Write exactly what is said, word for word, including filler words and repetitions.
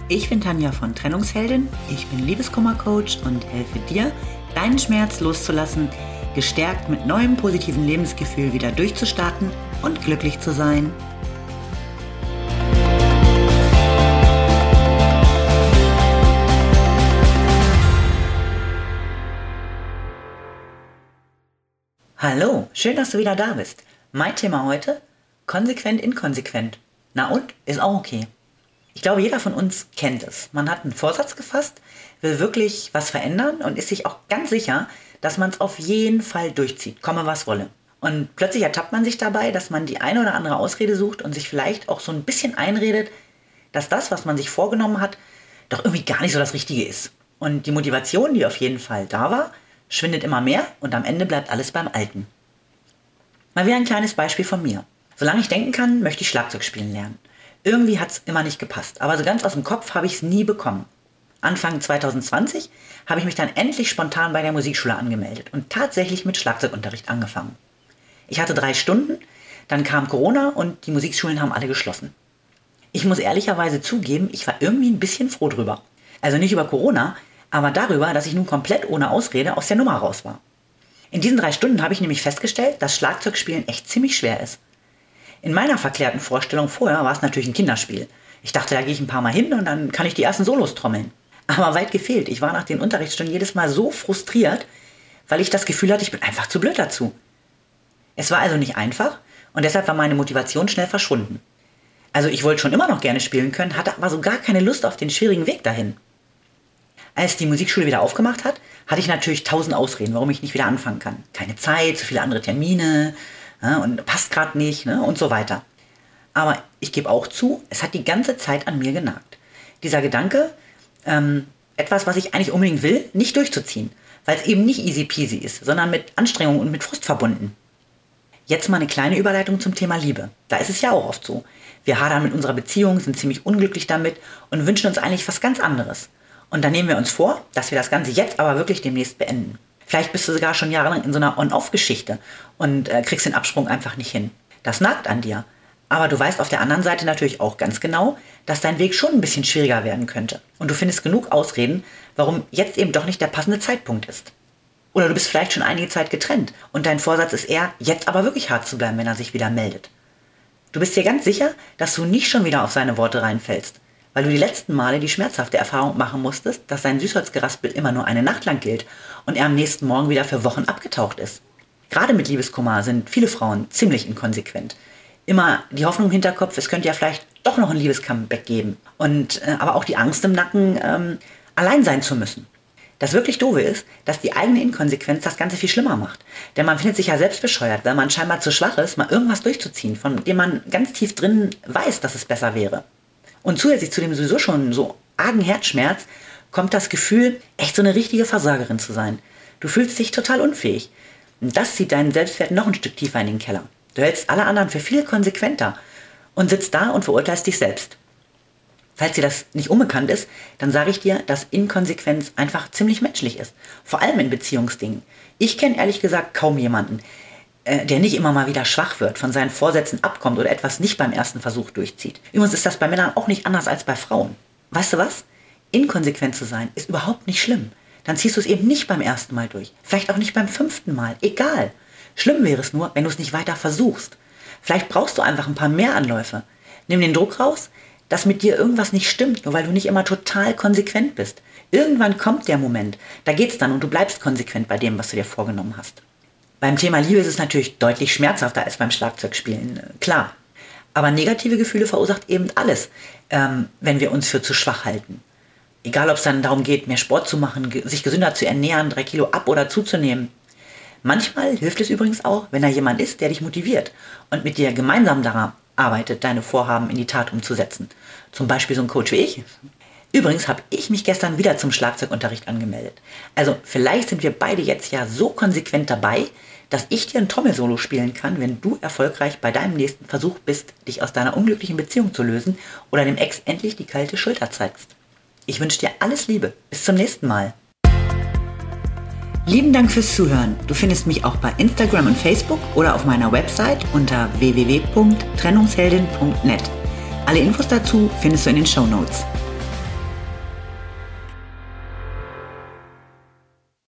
Ich bin Tanja von Trennungsheldin, ich bin Liebeskummer-Coach und helfe dir, deinen Schmerz loszulassen, gestärkt mit neuem positiven Lebensgefühl wieder durchzustarten und glücklich zu sein. Hallo, schön, dass du wieder da bist. Mein Thema heute: konsequent inkonsequent. Na und? Ist auch okay. Ich glaube, jeder von uns kennt es. Man hat einen Vorsatz gefasst, will wirklich was verändern und ist sich auch ganz sicher, dass man es auf jeden Fall durchzieht, komme was wolle. Und plötzlich ertappt man sich dabei, dass man die eine oder andere Ausrede sucht und sich vielleicht auch so ein bisschen einredet, dass das, was man sich vorgenommen hat, doch irgendwie gar nicht so das Richtige ist. Und die Motivation, die auf jeden Fall da war, schwindet immer mehr und am Ende bleibt alles beim Alten. Mal wieder ein kleines Beispiel von mir. Solange ich denken kann, möchte ich Schlagzeug spielen lernen. Irgendwie hat es immer nicht gepasst, aber so ganz aus dem Kopf habe ich es nie bekommen. Anfang zwanzig zwanzig habe ich mich dann endlich spontan bei der Musikschule angemeldet und tatsächlich mit Schlagzeugunterricht angefangen. Ich hatte drei Stunden, dann kam Corona und die Musikschulen haben alle geschlossen. Ich muss ehrlicherweise zugeben, ich war irgendwie ein bisschen froh drüber. Also nicht über Corona, aber darüber, dass ich nun komplett ohne Ausrede aus der Nummer raus war. In diesen drei Stunden habe ich nämlich festgestellt, dass Schlagzeugspielen echt ziemlich schwer ist. In meiner verklärten Vorstellung vorher war es natürlich ein Kinderspiel. Ich dachte, da gehe ich ein paar Mal hin und dann kann ich die ersten Solos trommeln. Aber weit gefehlt. Ich war nach den Unterrichtsstunden jedes Mal so frustriert, weil ich das Gefühl hatte, ich bin einfach zu blöd dazu. Es war also nicht einfach und deshalb war meine Motivation schnell verschwunden. Also ich wollte schon immer noch gerne spielen können, hatte aber so gar keine Lust auf den schwierigen Weg dahin. Als die Musikschule wieder aufgemacht hat, hatte ich natürlich tausend Ausreden, warum ich nicht wieder anfangen kann. Keine Zeit, zu viele andere Termine, ja, und passt gerade nicht, ne, und so weiter. Aber ich gebe auch zu, es hat die ganze Zeit an mir genagt. Dieser Gedanke, ähm, etwas, was ich eigentlich unbedingt will, nicht durchzuziehen, weil es eben nicht easy peasy ist, sondern mit Anstrengung und mit Frust verbunden. Jetzt mal eine kleine Überleitung zum Thema Liebe. Da ist es ja auch oft so. Wir hadern mit unserer Beziehung, sind ziemlich unglücklich damit und wünschen uns eigentlich was ganz anderes. Und dann nehmen wir uns vor, dass wir das Ganze jetzt aber wirklich demnächst beenden. Vielleicht bist du sogar schon jahrelang in so einer On-Off-Geschichte und äh, kriegst den Absprung einfach nicht hin. Das nagt an dir. Aber du weißt auf der anderen Seite natürlich auch ganz genau, dass dein Weg schon ein bisschen schwieriger werden könnte. Und du findest genug Ausreden, warum jetzt eben doch nicht der passende Zeitpunkt ist. Oder du bist vielleicht schon einige Zeit getrennt und dein Vorsatz ist eher, jetzt aber wirklich hart zu bleiben, wenn er sich wieder meldet. Du bist dir ganz sicher, dass du nicht schon wieder auf seine Worte reinfällst, weil du die letzten Male die schmerzhafte Erfahrung machen musstest, dass sein Süßholzgeraspel immer nur eine Nacht lang gilt und er am nächsten Morgen wieder für Wochen abgetaucht ist. Gerade mit Liebeskummer sind viele Frauen ziemlich inkonsequent. Immer die Hoffnung im Hinterkopf, es könnte ja vielleicht doch noch ein Liebescomeback geben. Und, äh, aber auch die Angst im Nacken, ähm, allein sein zu müssen. Das wirklich Doofe ist, dass die eigene Inkonsequenz das Ganze viel schlimmer macht. Denn man findet sich ja selbst bescheuert, weil man scheinbar zu schwach ist, mal irgendwas durchzuziehen, von dem man ganz tief drin weiß, dass es besser wäre. Und zusätzlich zu dem sowieso schon so argen Herzschmerz kommt das Gefühl, echt so eine richtige Versagerin zu sein. Du fühlst dich total unfähig. Und das zieht deinen Selbstwert noch ein Stück tiefer in den Keller. Du hältst alle anderen für viel konsequenter und sitzt da und verurteilst dich selbst. Falls dir das nicht unbekannt ist, dann sage ich dir, dass Inkonsequenz einfach ziemlich menschlich ist. Vor allem in Beziehungsdingen. Ich kenne ehrlich gesagt kaum jemanden, der nicht immer mal wieder schwach wird, von seinen Vorsätzen abkommt oder etwas nicht beim ersten Versuch durchzieht. Übrigens ist das bei Männern auch nicht anders als bei Frauen. Weißt du was? Inkonsequent zu sein ist überhaupt nicht schlimm. Dann ziehst du es eben nicht beim ersten Mal durch. Vielleicht auch nicht beim fünften Mal. Egal. Schlimm wäre es nur, wenn du es nicht weiter versuchst. Vielleicht brauchst du einfach ein paar mehr Anläufe. Nimm den Druck raus, dass mit dir irgendwas nicht stimmt, nur weil du nicht immer total konsequent bist. Irgendwann kommt der Moment, da geht's dann und du bleibst konsequent bei dem, was du dir vorgenommen hast. Beim Thema Liebe ist es natürlich deutlich schmerzhafter als beim Schlagzeugspielen, klar. Aber negative Gefühle verursacht eben alles, ähm, wenn wir uns für zu schwach halten. Egal, ob es dann darum geht, mehr Sport zu machen, ge- sich gesünder zu ernähren, drei Kilo ab- oder zuzunehmen. Manchmal hilft es übrigens auch, wenn da jemand ist, der dich motiviert und mit dir gemeinsam daran arbeitet, deine Vorhaben in die Tat umzusetzen. Zum Beispiel so ein Coach wie ich. Übrigens habe ich mich gestern wieder zum Schlagzeugunterricht angemeldet. Also vielleicht sind wir beide jetzt ja so konsequent dabei, dass ich dir ein Trommelsolo spielen kann, wenn du erfolgreich bei deinem nächsten Versuch bist, dich aus deiner unglücklichen Beziehung zu lösen oder dem Ex endlich die kalte Schulter zeigst. Ich wünsche dir alles Liebe. Bis zum nächsten Mal. Lieben Dank fürs Zuhören. Du findest mich auch bei Instagram und Facebook oder auf meiner Website unter w w w punkt trennungsheldin punkt net. Alle Infos dazu findest du in den Shownotes.